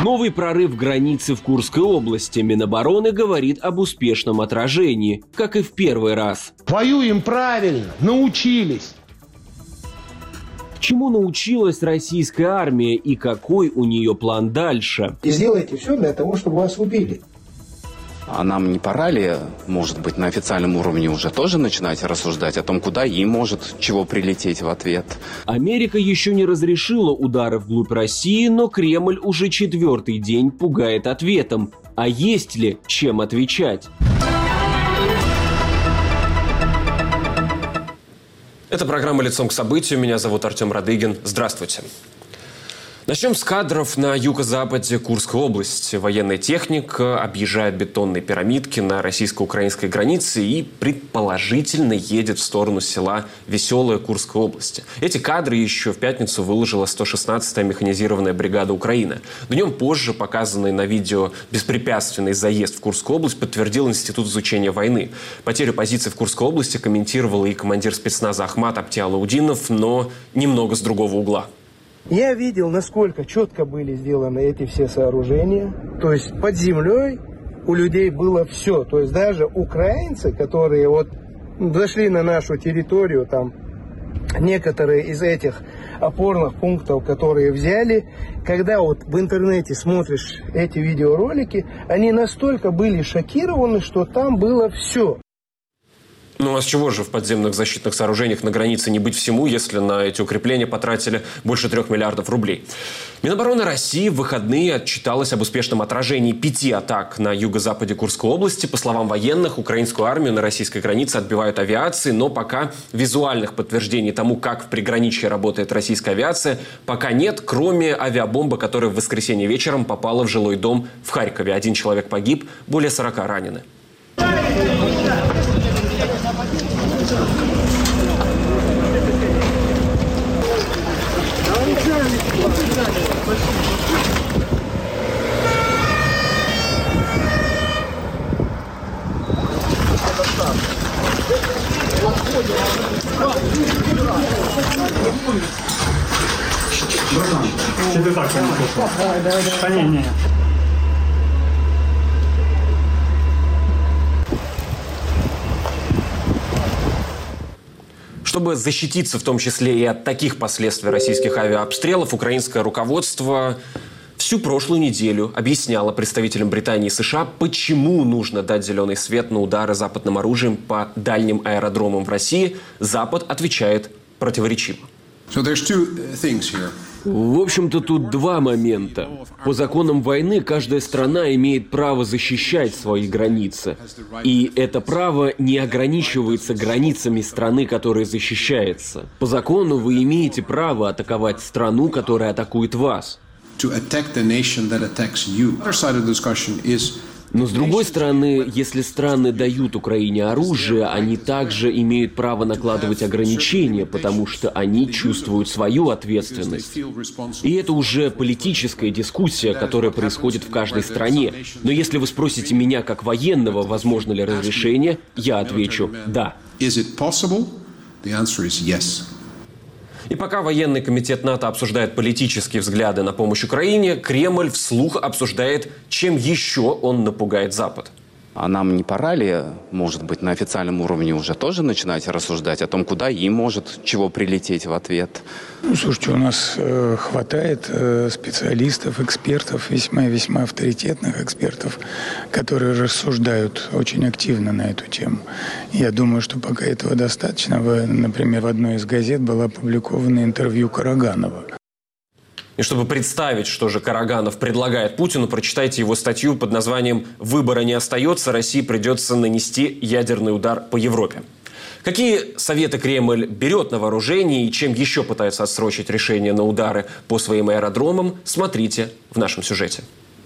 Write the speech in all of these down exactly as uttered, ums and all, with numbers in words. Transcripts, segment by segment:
Новый прорыв границы в Курской области. Минобороны говорит об успешном отражении, как и в первый раз. Воюем правильно, научились. Чему научилась российская армия и какой у нее план дальше? И сделайте все для того, чтобы вас убили. А нам не пора ли, может быть, на официальном уровне уже тоже начинать рассуждать о том, куда им может чего прилететь в ответ? Америка еще не разрешила удары вглубь России, но Кремль уже четвертый день пугает ответом. А есть ли чем отвечать? Это программа «Лицом к событию». Меня зовут Артем Радыгин. Здравствуйте. Начнем с кадров на юго-западе Курской области. Военная техника объезжает бетонные пирамидки на российско-украинской границе и предположительно едет в сторону села Веселое Курской области. Эти кадры еще в пятницу выложила сто шестнадцатая механизированная бригада Украины. Днем позже показанный на видео беспрепятственный заезд в Курскую область подтвердил Институт изучения войны. Потерю позиций в Курской области комментировал и командир спецназа Ахмат Аптиалаудинов, но немного с другого угла. Я видел, насколько четко были сделаны эти все сооружения. То есть под землей у людей было все. То есть даже украинцы, которые вот зашли на нашу территорию, там некоторые из этих опорных пунктов, которые взяли, когда вот в интернете смотришь эти видеоролики, они настолько были шокированы, что там было все. Ну а с чего же в подземных защитных сооружениях на границе не быть всему, если на эти укрепления потратили больше трех миллиардов рублей? Минобороны России в выходные отчиталась об успешном отражении пяти атак на юго-западе Курской области. По словам военных, украинскую армию на российской границе отбивают авиацией, но пока визуальных подтверждений тому, как в приграничье работает российская авиация, пока нет, кроме авиабомбы, которая в воскресенье вечером попала в жилой дом в Харькове. Один человек погиб, более сорока ранены. Тебе так, да, не, не. Чтобы защититься в том числе и от таких последствий российских авиаобстрелов, украинское руководство всю прошлую неделю объясняло представителям Британии и США, почему нужно дать зеленый свет на удары западным оружием по дальним аэродромам в России. Запад отвечает противоречиво. So there's two things here. В общем-то, тут два момента. По законам войны каждая страна имеет право защищать свои границы. И это право не ограничивается границами страны, которая защищается. По закону вы имеете право атаковать страну, которая атакует вас. Но с другой стороны, если страны дают Украине оружие, они также имеют право накладывать ограничения, потому что они чувствуют свою ответственность. И это уже политическая дискуссия, которая происходит в каждой стране. Но если вы спросите меня как военного, возможно ли разрешение, я отвечу «да». И пока военный комитет НАТО обсуждает политические взгляды на помощь Украине, Кремль вслух обсуждает, чем еще он напугает Запад. А нам не пора ли, может быть, на официальном уровне уже тоже начинать рассуждать о том, куда им может чего прилететь в ответ? Ну, слушайте, у нас э, хватает э, специалистов, экспертов, весьма-весьма авторитетных экспертов, которые рассуждают очень активно на эту тему. Я думаю, что пока этого достаточно. Вы, например, в одной из газет было опубликовано интервью Караганова. И чтобы представить, что же Караганов предлагает Путину, прочитайте его статью под названием «Выбора не остается, России придется нанести ядерный удар по Европе». Какие советы Кремль берет на вооружение и чем еще пытается отсрочить решение на удары по своим аэродромам, смотрите в нашем сюжете.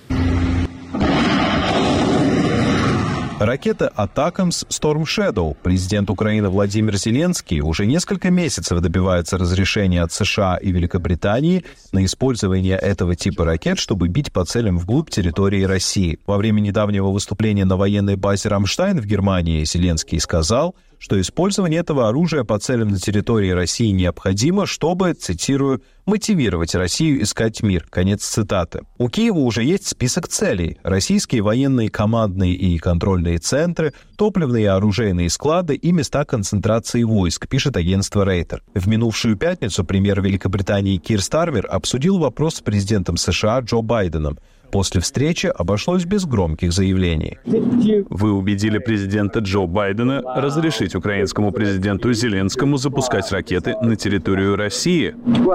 Ракета «Атакамс» Storm Shadow. Президент Украины Владимир Зеленский уже несколько месяцев добивается разрешения от США и Великобритании на использование этого типа ракет, чтобы бить по целям вглубь территории России. Во время недавнего выступления на военной базе «Рамштайн» в Германии Зеленский сказал, что использование этого оружия по целям на территории России необходимо, чтобы, цитирую, «мотивировать Россию искать мир». Конец цитаты. У Киева уже есть список целей. Российские военные командные и контрольные центры, топливные и оружейные склады и места концентрации войск, пишет агентство Рейтер. В минувшую пятницу премьер Великобритании Кир Стармер обсудил вопрос с президентом США Джо Байденом. После встречи обошлось без громких заявлений. Вы убедили президента Джо Байдена разрешить украинскому президенту Зеленскому запускать ракеты на территорию России?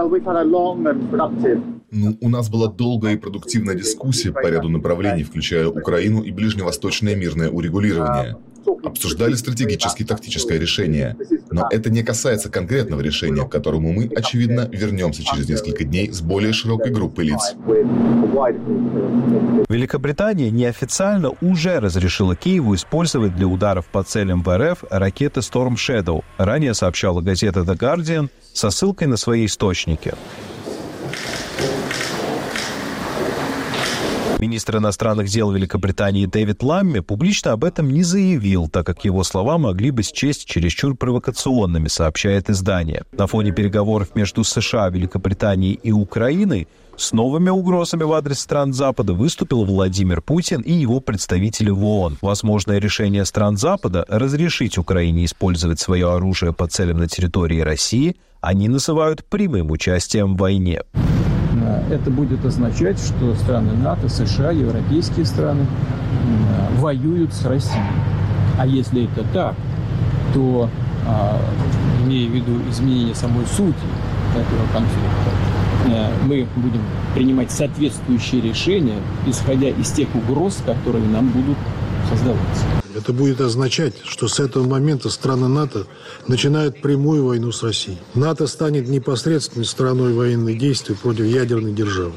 Ну, у нас была долгая и продуктивная дискуссия по ряду направлений, включая Украину и ближневосточное мирное урегулирование. Обсуждали стратегическое и тактическое решение. Но это не касается конкретного решения, к которому мы, очевидно, вернемся через несколько дней с более широкой группой лиц. Великобритания неофициально уже разрешила Киеву использовать для ударов по целям в эр эф ракеты Storm Shadow. Ранее сообщала газета The Guardian со ссылкой на свои источники. Министр иностранных дел Великобритании Дэвид Ламми публично об этом не заявил, так как его слова могли бы счесть чересчур провокационными, сообщает издание. На фоне переговоров между США, Великобританией и Украиной с новыми угрозами в адрес стран Запада выступил Владимир Путин и его представители в ООН. Возможное решение стран Запада разрешить Украине использовать свое оружие по целям на территории России они называют прямым участием в войне. Это будет означать, что страны НАТО, США, европейские страны воюют с Россией. А если это так, то, имея в виду изменение самой сути этого конфликта, мы будем принимать соответствующие решения, исходя из тех угроз, которые нам будут создаваться. Это будет означать, что с этого момента страны НАТО начинают прямую войну с Россией. НАТО станет непосредственной стороной военных действий против ядерной державы.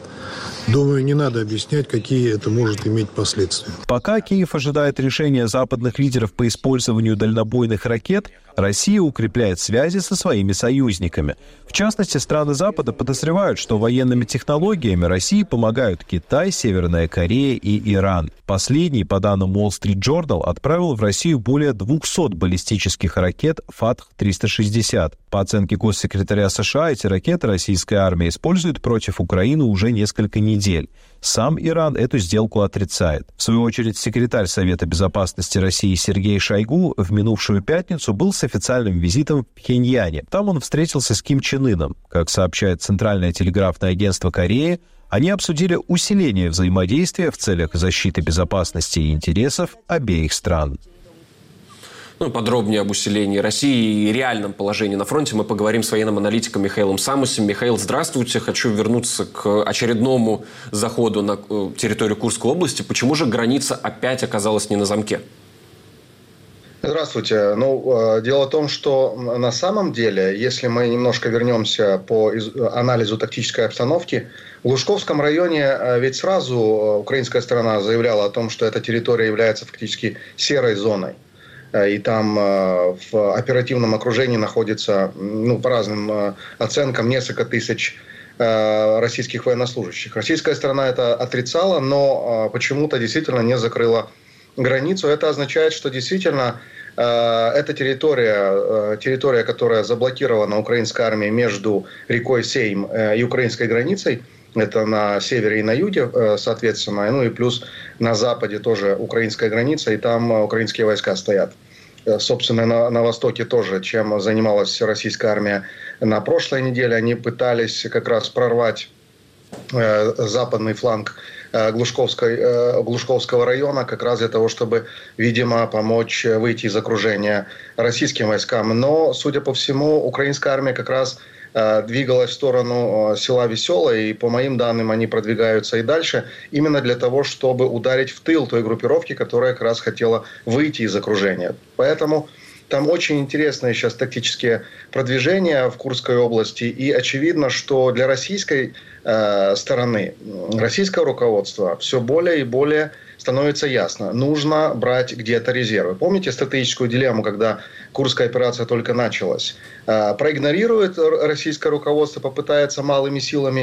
Думаю, не надо объяснять, какие это может иметь последствия. Пока Киев ожидает решения западных лидеров по использованию дальнобойных ракет, Россия укрепляет связи со своими союзниками. В частности, страны Запада подозревают, что военными технологиями России помогают Китай, Северная Корея и Иран. Последний, по данным Wall Street Journal, отправил в Россию более двухсот баллистических ракет Фатх триста шестьдесят. По оценке госсекретаря США, эти ракеты российская армия использует против Украины уже несколько недель. Сам Иран эту сделку отрицает. В свою очередь, секретарь Совета безопасности России Сергей Шойгу в минувшую пятницу был с официальным визитом в Пхеньяне. Там он встретился с Ким Чен Ыном. Как сообщает Центральное телеграфное агентство Кореи, они обсудили усиление взаимодействия в целях защиты безопасности и интересов обеих стран. Ну, подробнее об усилении России и реальном положении на фронте мы поговорим с военным аналитиком Михаилом Самусем. Михаил, здравствуйте. Хочу вернуться к очередному заходу на территорию Курской области. Почему же граница опять оказалась не на замке? Здравствуйте. Ну, дело в том, что на самом деле, если мы немножко вернемся по анализу тактической обстановки, в Лужковском районе ведь сразу украинская сторона заявляла о том, что эта территория является фактически серой зоной. И там в оперативном окружении находится, ну, по разным оценкам, несколько тысяч российских военнослужащих. Российская сторона это отрицала, но почему-то действительно не закрыла границу. Это означает, что действительно эта территория, территория, которая заблокирована украинской армией между рекой Сейм и украинской границей, это на севере и на юге, соответственно, ну и плюс на западе тоже украинская граница, и там украинские войска стоят. Собственно, на, на востоке тоже, чем занималась российская армия на прошлой неделе. Они пытались как раз прорвать э, западный фланг э, Глушковской, э, Глушковского района, как раз для того, чтобы, видимо, помочь выйти из окружения российским войскам. Но, судя по всему, украинская армия как раз двигалась в сторону села Веселое, и по моим данным они продвигаются и дальше, именно для того, чтобы ударить в тыл той группировки, которая как раз хотела выйти из окружения. Поэтому там очень интересные сейчас тактические продвижения в Курской области, и очевидно, что для российской э, стороны, российского руководства все более и более становится ясно. Нужно брать где-то резервы. Помните стратегическую дилемму, когда Курская операция только началась? Проигнорирует российское руководство, попытается малыми силами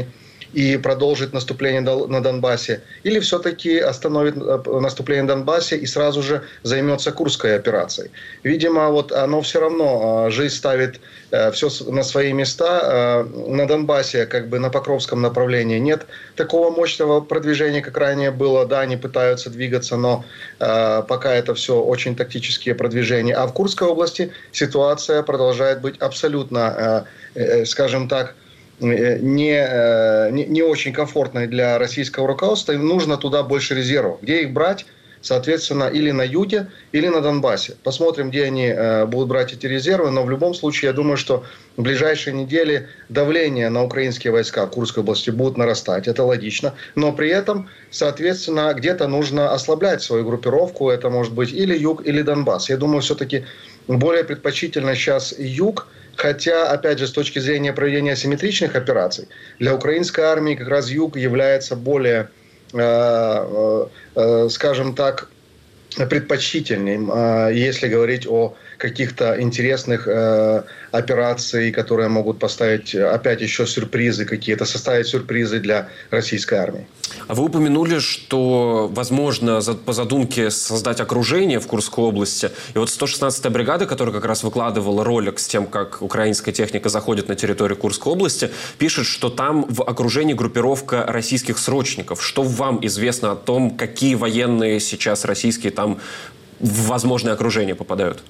и продолжит наступление на Донбассе, или все-таки остановит наступление на Донбассе и сразу же займется Курской операцией. Видимо, вот оно все равно, жизнь ставит все на свои места. На Донбассе, как бы на Покровском направлении, нет такого мощного продвижения, как ранее было. Да, они пытаются двигаться, но пока это все очень тактические продвижения. А в Курской области ситуация продолжает быть абсолютно, скажем так, не, не, не очень комфортной для российского руководства, им нужно туда больше резервов. Где их брать? Соответственно, или на юге, или на Донбассе. Посмотрим, где они э, будут брать эти резервы. Но в любом случае, я думаю, что в ближайшие недели давление на украинские войска в Курской области будет нарастать. Это логично. Но при этом, соответственно, где-то нужно ослаблять свою группировку. Это может быть или юг, или Донбасс. Я думаю, все-таки более предпочтительно сейчас юг. Хотя, опять же, с точки зрения проведения асимметричных операций, для украинской армии как раз юг является более, э, э, скажем так, предпочтительным, э, если говорить о каких-то интересных э, операций, которые могут поставить опять еще сюрпризы какие-то, составить сюрпризы для российской армии. А вы упомянули, что возможно по задумке создать окружение в Курской области. И вот сто шестнадцатая бригада, которая как раз выкладывала ролик с тем, как украинская техника заходит на территорию Курской области, пишет, что там в окружении группировка российских срочников. Что вам известно о том, какие военные сейчас российские там в возможное окружение попадают?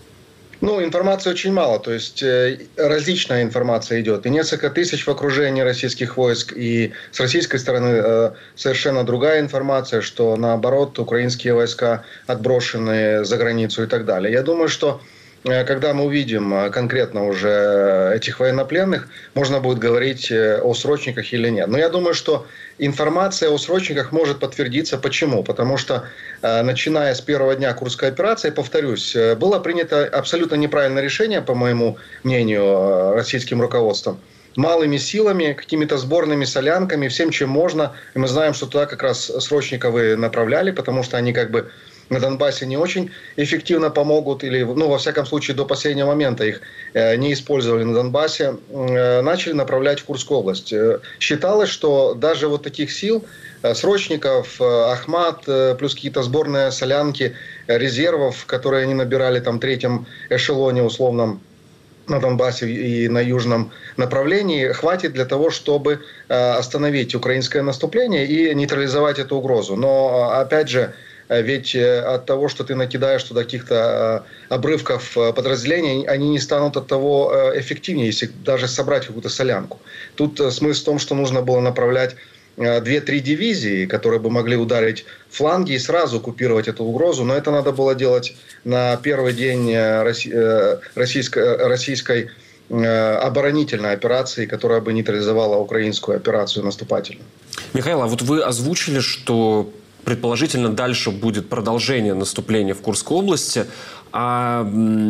Ну, информации очень мало, то есть э, различная информация идет. И несколько тысяч в окружении российских войск, и с российской стороны э, совершенно другая информация, что наоборот украинские войска отброшены за границу и так далее. Я думаю, что э, когда мы увидим э, конкретно уже этих военнопленных, можно будет говорить э, о срочниках или нет. Но я думаю, что информация о срочниках может подтвердиться. Почему? Потому что, э, начиная с первого дня Курской операции, повторюсь, э, было принято абсолютно неправильное решение, по моему мнению, э, российским руководством. Малыми силами, какими-то сборными солянками, всем, чем можно. И мы знаем, что туда как раз срочников и направляли, потому что они как бы на Донбассе не очень эффективно помогут, или, ну, во всяком случае, до последнего момента их э, не использовали на Донбассе, э, начали направлять в Курскую область. Э, считалось, что даже вот таких сил, э, срочников, э, Ахмат, э, плюс какие-то сборные солянки, э, резервов, которые они набирали там в третьем эшелоне условном на Донбассе и на южном направлении, хватит для того, чтобы э, остановить украинское наступление и нейтрализовать эту угрозу. Но, опять же, ведь от того, что ты накидаешь туда каких-то обрывков подразделений, они не станут от того эффективнее, если даже собрать какую-то солянку. Тут смысл в том, что нужно было направлять две-три дивизии, которые бы могли ударить фланги и сразу купировать эту угрозу. Но это надо было делать на первый день российской, российской оборонительной операции, которая бы нейтрализовала украинскую операцию наступательную. Михаил, а вот вы озвучили, что предположительно дальше будет продолжение наступления в Курской области. А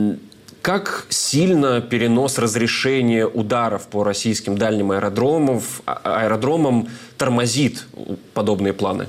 как сильно перенос разрешения ударов по российским дальним аэродромам, аэродромам тормозит подобные планы?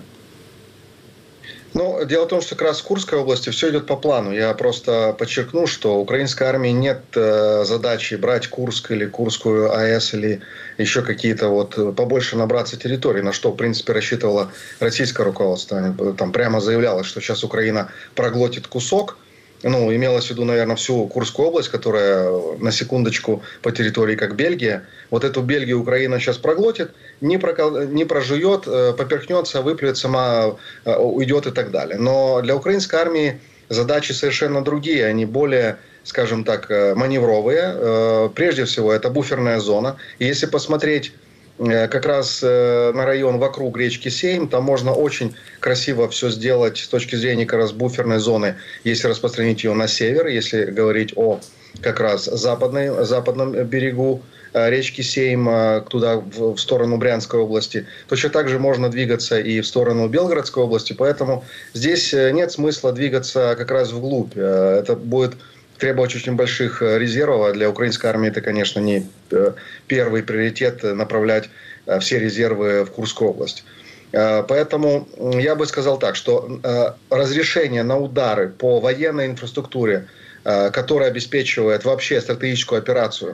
Ну, дело в том, что как раз в Курской области все идет по плану. Я просто подчеркну, что у украинской армии нет э, задачи брать Курск или Курскую АЭС или еще какие-то вот побольше набраться территорий, на что, в принципе, рассчитывало российское руководство. Там прямо заявлялось, что сейчас Украина проглотит кусок. Ну, имелось в виду, наверное, всю Курскую область, которая на секундочку по территории как Бельгия. Вот эту Бельгию Украина сейчас проглотит, не, прокол... не прожует, поперхнется, выплюет сама, уйдет и так далее. Но для украинской армии задачи совершенно другие, они более, скажем так, маневровые. Прежде всего, это буферная зона. И если посмотреть как раз на район вокруг речки Сейм, там можно очень красиво все сделать с точки зрения как раз буферной зоны, если распространить ее на север, если говорить о как раз западной, западном берегу речки Сейм, туда в сторону Брянской области. Точно так же можно двигаться и в сторону Белгородской области, поэтому здесь нет смысла двигаться как раз вглубь. Это будет требовать очень больших резервов, а для украинской армии это, конечно, не первый приоритет направлять все резервы в Курскую область. Поэтому я бы сказал так, что разрешение на удары по военной инфраструктуре, которая обеспечивает вообще стратегическую операцию,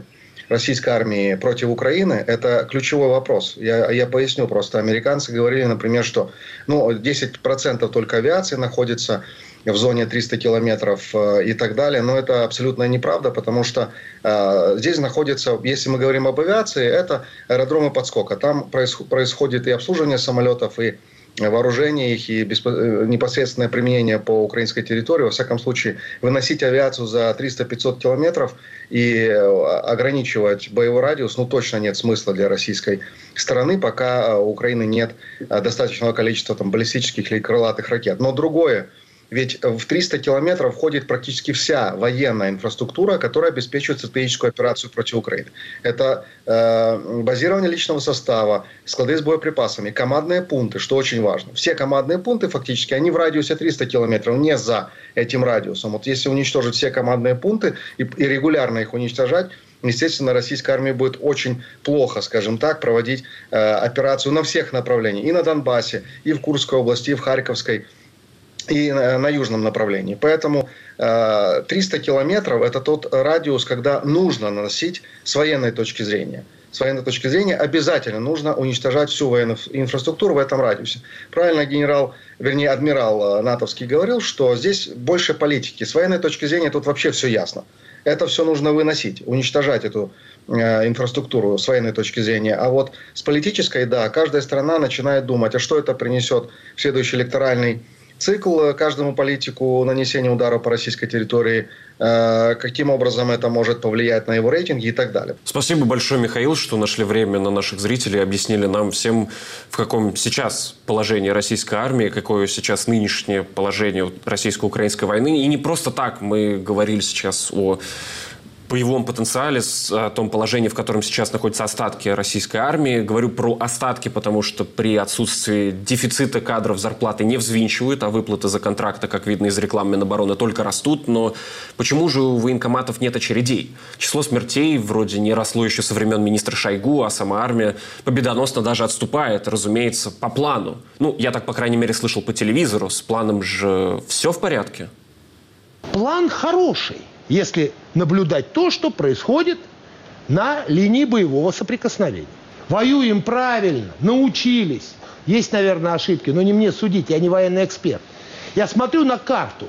российской армии против Украины, это ключевой вопрос. Я, я поясню просто. Американцы говорили, например, что ну, десять процентов только авиации находится в зоне триста километров и так далее. Но это абсолютно неправда, потому что э, здесь находится, если мы говорим об авиации, это аэродромы подскока. Там происход, происходит и обслуживание самолетов, и вооружение их, и бесп... непосредственное применение по украинской территории. Во всяком случае, выносить авиацию за триста-пятьсот километров и ограничивать боевой радиус, ну, точно нет смысла для российской стороны, пока у Украины нет достаточного количества там, баллистических или крылатых ракет. Но другое, ведь в триста километров входит практически вся военная инфраструктура, которая обеспечивает стратегическую операцию против Украины. Это э, базирование личного состава, склады с боеприпасами, командные пункты, что очень важно. Все командные пункты фактически, они в радиусе триста километров, не за этим радиусом. Вот если уничтожить все командные пункты и, и регулярно их уничтожать, естественно, российской армии будет очень плохо, скажем так, проводить э, операцию на всех направлениях. И на Донбассе, и в Курской области, и в Харьковской, и на южном направлении. Поэтому э, триста километров – это тот радиус, когда нужно наносить с военной точки зрения. С военной точки зрения обязательно нужно уничтожать всю военную инфраструктуру в этом радиусе. Правильно генерал, вернее, адмирал натовский говорил, что здесь больше политики. С военной точки зрения тут вообще все ясно. Это все нужно выносить, уничтожать эту э, инфраструктуру с военной точки зрения. А вот с политической, да, каждая страна начинает думать, а что это принесет в следующий электоральный цикл каждому политику нанесения удара по российской территории, э, каким образом это может повлиять на его рейтинги и так далее. Спасибо большое, Михаил, что нашли время на наших зрителей, объяснили нам всем, в каком сейчас положении российской армии, какое сейчас нынешнее положение российско-украинской войны. И не просто так мы говорили сейчас о боевом потенциале, о том положении, в котором сейчас находятся остатки российской армии. Говорю про остатки, потому что при отсутствии дефицита кадров зарплаты не взвинчивают, а выплаты за контракты, как видно из реклам Минобороны, только растут. Но почему же у военкоматов нет очередей? Число смертей вроде не росло еще со времен министра Шойгу, а сама армия победоносно даже отступает, разумеется, по плану. Ну, я так, по крайней мере, слышал по телевизору. С планом же все в порядке? План хороший, если наблюдать то, что происходит на линии боевого соприкосновения. Воюем правильно, научились. Есть, наверное, ошибки, но не мне судить, я не военный эксперт. Я смотрю на карту.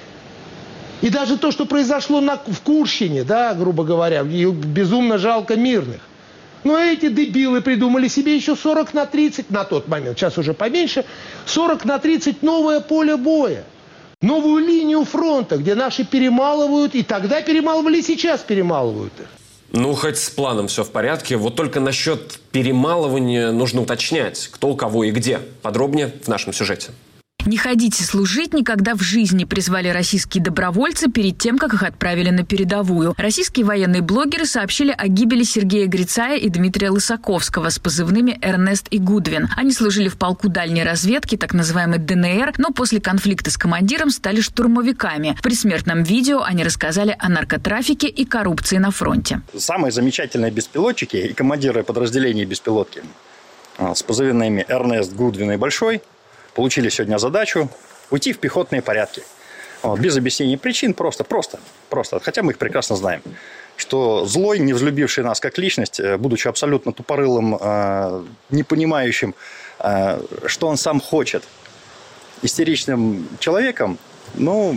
И даже то, что произошло на, в Курщине, да, грубо говоря, безумно жалко мирных. Но эти дебилы придумали себе еще сорок на тридцать, на тот момент, сейчас уже поменьше, сорок на тридцать новое поле боя. Новую линию фронта, где наши перемалывают, и тогда перемалывали, и сейчас перемалывают их. Ну, хоть с планом все в порядке. Вот только насчет перемалывания нужно уточнять, кто, у кого и где. Подробнее в нашем сюжете. «Не ходите служить» никогда в жизни призвали российские добровольцы перед тем, как их отправили на передовую. Российские военные блогеры сообщили о гибели Сергея Грицая и Дмитрия Лысаковского с позывными «Эрнест» и «Гудвин». Они служили в полку дальней разведки, так называемый ДНР, но после конфликта с командиром стали штурмовиками. В предсмертном видео они рассказали о наркотрафике и коррупции на фронте. Самые замечательные беспилотчики и командиры подразделений беспилотки с позывными «Эрнест», «Гудвин» и «Большой» получили сегодня задачу уйти в пехотные порядки. Вот, без объяснения причин, просто, просто, просто. Хотя мы их прекрасно знаем. Что злой, не взлюбивший нас как личность, будучи абсолютно тупорылым, э, не понимающим, э, что он сам хочет, истеричным человеком, ну,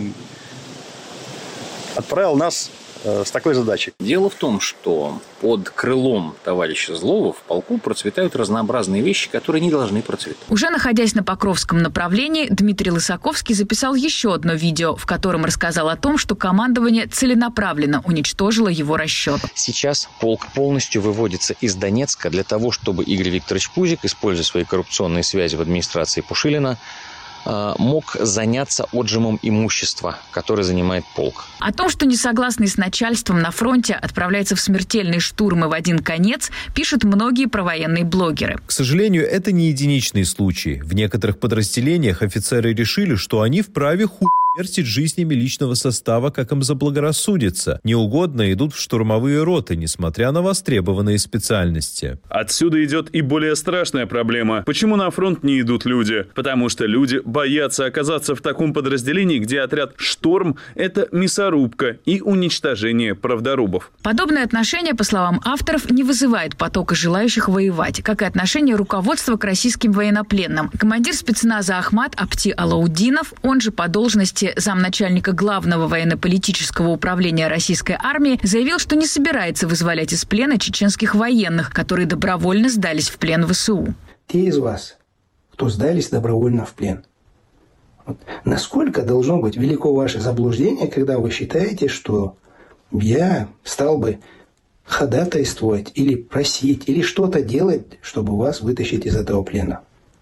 отправил нас с такой задачей. Дело в том, что под крылом товарища Злова в полку процветают разнообразные вещи, которые не должны процветать. Уже находясь на Покровском направлении, Дмитрий Лысаковский записал еще одно видео, в котором рассказал о том, что командование целенаправленно уничтожило его расчет. Сейчас полк полностью выводится из Донецка для того, чтобы Игорь Викторович Пузик, используя свои коррупционные связи в администрации Пушилина, мог заняться отжимом имущества, которое занимает полк. О том, что несогласный с начальством на фронте отправляется в смертельные штурмы в один конец, пишут многие провоенные блогеры. К сожалению, это не единичные случаи. В некоторых подразделениях офицеры решили, что они вправе хуй вертить жизнями личного состава, как им заблагорассудится. Неугодно идут в штурмовые роты, несмотря на востребованные специальности. Отсюда идет и более страшная проблема. Почему на фронт не идут люди? Потому что люди боятся оказаться в таком подразделении, где отряд «Шторм» — это мясорубка и уничтожение правдорубов. Подобное отношение, по словам авторов, не вызывает потока желающих воевать, как и отношение руководства к российским военнопленным. Командир спецназа Ахмат Апти Алаудинов, он же по должности замначальника главного военно-политического управления российской армии, заявил, что не собирается вызволять из плена чеченских военных, которые добровольно сдались в плен ВСУ. Те из вас, кто сдались добровольно в плен, вот насколько должно быть велико ваше заблуждение, когда вы считаете, что я стал бы ходатайствовать или просить, или что-то делать, чтобы вас вытащить из этого плена.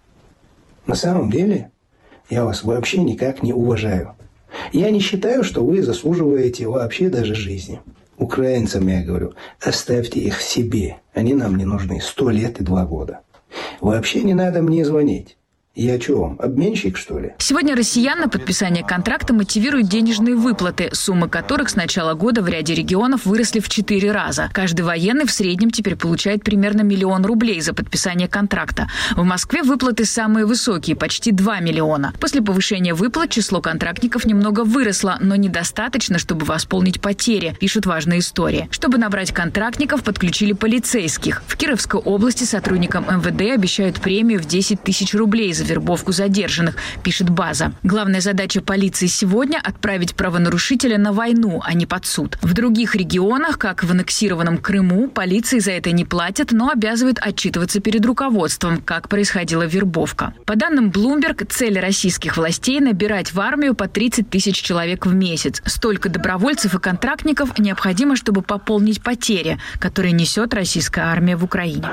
На самом деле, я вас вообще никак не уважаю. Я не считаю, что вы заслуживаете вообще даже жизни. Украинцам я говорю, оставьте их себе. Они нам не нужны сто лет и два года. Вообще не надо мне звонить. Я что вам, обменщик, что ли? Сегодня россиян на подписание контракта мотивируют денежные выплаты, суммы которых с начала года в ряде регионов выросли в четыре раза. Каждый военный в среднем теперь получает примерно миллион рублей за подписание контракта. В Москве выплаты самые высокие, почти два миллиона. После повышения выплат число контрактников немного выросло, но недостаточно, чтобы восполнить потери, пишут важные истории. Чтобы набрать контрактников, подключили полицейских. В Кировской области сотрудникам эм вэ дэ обещают премию в десять тысяч рублей за вербовку задержанных, пишет «База». Главная задача полиции сегодня – отправить правонарушителя на войну, а не под суд. В других регионах, как в аннексированном Крыму, полиции за это не платят, но обязывают отчитываться перед руководством, как происходила вербовка. По данным Bloomberg, цель российских властей – набирать в армию по тридцать тысяч человек в месяц. Столько добровольцев и контрактников необходимо, чтобы пополнить потери, которые несет российская армия в Украине.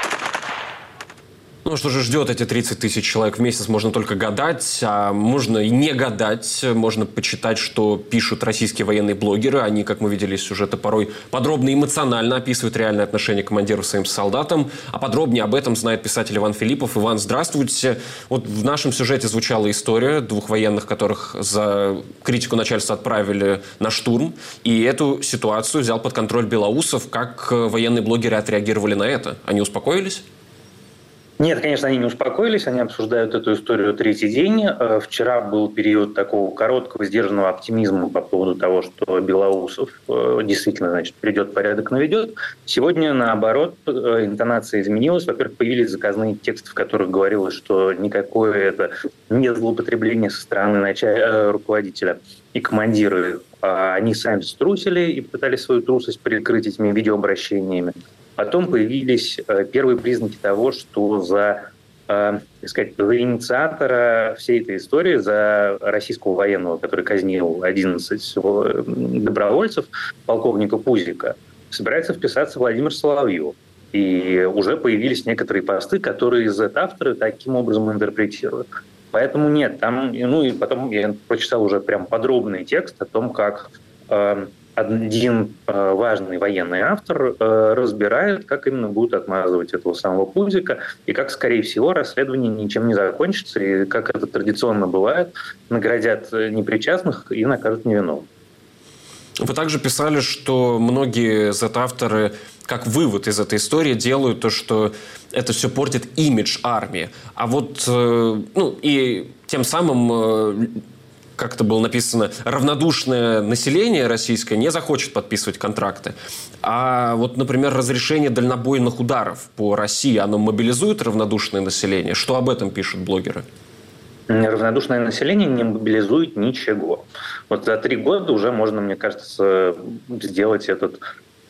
Ну, что же ждет эти тридцать тысяч человек в месяц, можно только гадать, а можно и не гадать. Можно почитать, что пишут российские военные блогеры. Они, как мы видели из сюжета, порой подробно и эмоционально описывают реальное отношение командиров к своим солдатам. А подробнее об этом знает писатель Иван Филиппов. Иван, здравствуйте. Вот в нашем сюжете звучала история двух военных, которых за критику начальства отправили на штурм. И эту ситуацию взял под контроль Белоусов. Как военные блогеры отреагировали на это? Они успокоились? Нет, конечно, они не успокоились, они обсуждают эту историю третий день. Вчера был период такого короткого, сдержанного оптимизма по поводу того, что Белоусов действительно, значит, придет, порядок наведет. Сегодня, наоборот, интонация изменилась. Во-первых, появились заказные тексты, в которых говорилось, что никакое это не злоупотребление со стороны началь... руководителя и командира. Они сами струсили и пытались свою трусость прикрыть этими видеообращениями. Потом появились первые признаки того, что за, э, так сказать, за инициатора всей этой истории, за российского военного, который казнил одиннадцать добровольцев, полковника Пузика, собирается вписаться Владимир Соловьев. И уже появились некоторые посты, которые зет-авторы таким образом интерпретируют. Поэтому нет, там, ну и потом я прочитал уже прям подробный текст о том, как э, один э, важный военный автор э, разбирает, как именно будут отмазывать этого самого Пузика, и как, скорее всего, расследование ничем не закончится, и как это традиционно бывает, наградят непричастных и накажут невиновных. Вы также писали, что многие зет-авторы, как вывод из этой истории, делают то, что это все портит имидж армии. А вот, э, ну, и тем самым... Э, как это было написано, равнодушное население российское не захочет подписывать контракты. А вот, например, разрешение дальнобойных ударов по России, оно мобилизует равнодушное население? Что об этом пишут блогеры? Равнодушное население не мобилизует ничего. Вот за три года уже можно, мне кажется, сделать этот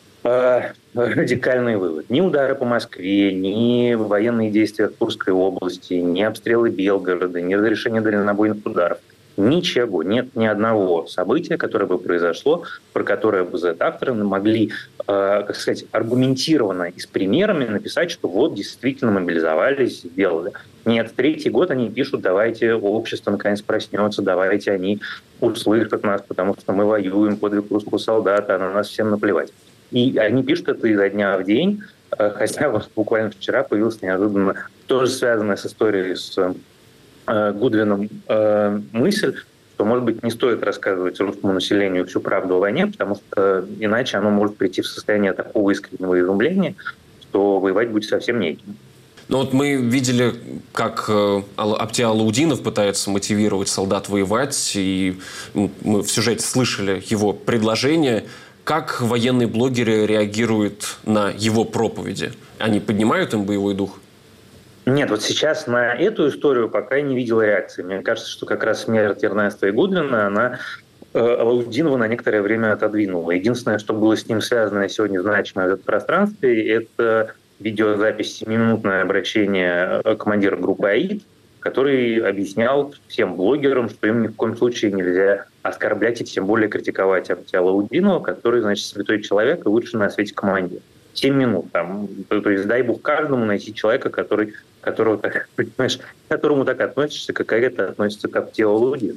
э, радикальный вывод. Ни удары по Москве, ни военные действия в Курской области, ни обстрелы Белгорода, ни разрешение дальнобойных ударов. Ничего, нет ни одного события, которое бы произошло, про которое бы зет-авторы могли, э, как сказать, аргументированно и с примерами написать, что вот действительно мобилизовались, сделали. Нет, третий год они пишут, давайте общество наконец проснется, давайте они услышат нас, потому что мы воюем, подвиг русского солдата, а на нас всем наплевать. И они пишут это изо дня в день, э, хотя вот буквально вчера появилась неожиданно тоже связанная с историей с Гудвином э, мысль, что, может быть, не стоит рассказывать русскому населению всю правду о войне, потому что иначе оно может прийти в состояние такого искреннего изумления, что воевать будет совсем неким. Ну вот мы видели, как Апти Алаудинов пытается мотивировать солдат воевать, и мы в сюжете слышали его предложение. Как военные блогеры реагируют на его проповеди? Они поднимают им боевой дух? Нет, вот сейчас на эту историю пока я не видел реакции. Мне кажется, что как раз смерть Эрнеста и Гудвина, она Алаудинова на некоторое время отодвинула. Единственное, что было с ним связано сегодня значимо в этом пространстве, это видеозапись семиминутное обращение командира группы АИД, который объяснял всем блогерам, что им ни в коем случае нельзя оскорблять и тем более критиковать Апти Алаудинова, который, значит, святой человек и лучший на свете командир. Семь минут. Там, то, то есть дай бог каждому найти человека, который, которого так, понимаешь, к которому так относишься, как это относится к Апти Алаудинову.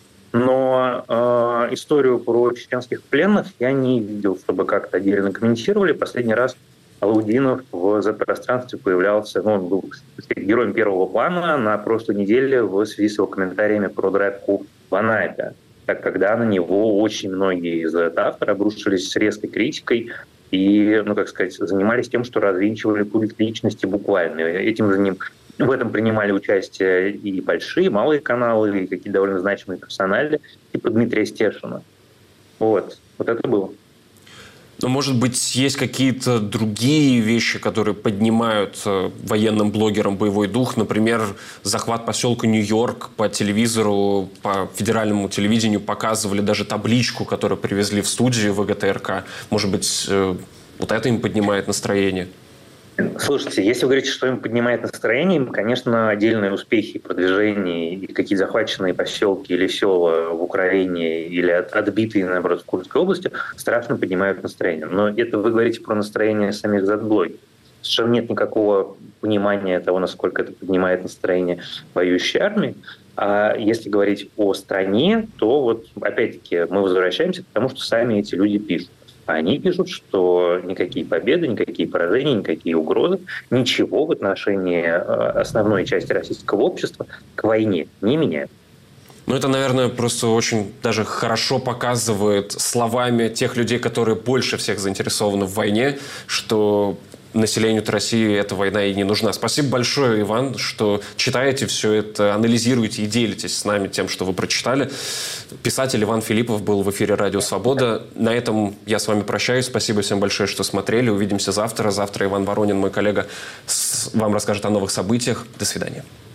Но э, историю про чеченских пленных я не видел, чтобы как-то отдельно комментировали. Последний раз Алаудинов в Z-пространстве появлялся, ну, он был героем первого плана на прошлой неделе в связи с его комментариями про драку в Анапе, так когда на него очень многие из авторов обрушились с резкой критикой и, ну, как сказать, занимались тем, что развинчивали культ личности буквально. Этим за ним, в этом принимали участие и большие, и малые каналы, и какие довольно значимые персонали, типа Дмитрия Стешина. Вот. Вот это было. Но, может быть, есть какие-то другие вещи, которые поднимают военным блогерам боевой дух? Например, захват поселка Нью-Йорк по телевизору, по федеральному телевидению показывали даже табличку, которую привезли в студию ВГТРК. Может быть, вот это им поднимает настроение? Слушайте, если вы говорите, что им поднимает настроение, им, конечно, отдельные успехи, продвижения и какие-то захваченные поселки или села в Украине или отбитые, наоборот, в Курской области страшно поднимают настроение. Но это вы говорите про настроение самих зет-блогеров. Совершенно нет никакого понимания того, насколько это поднимает настроение воюющей армии. А если говорить о стране, то вот опять-таки мы возвращаемся к тому, что сами эти люди пишут. Они пишут, что никакие победы, никакие поражения, никакие угрозы, ничего в отношении основной части российского общества к войне не меняют. Ну, это, наверное, просто очень даже хорошо показывает словами тех людей, которые больше всех заинтересованы в войне, что населению России эта война и не нужна. Спасибо большое, Иван, что читаете все это, анализируете и делитесь с нами тем, что вы прочитали. Писатель Иван Филиппов был в эфире «Радио Свобода». На этом я с вами прощаюсь. Спасибо всем большое, что смотрели. Увидимся завтра. Завтра Иван Воронин, мой коллега, вам расскажет о новых событиях. До свидания.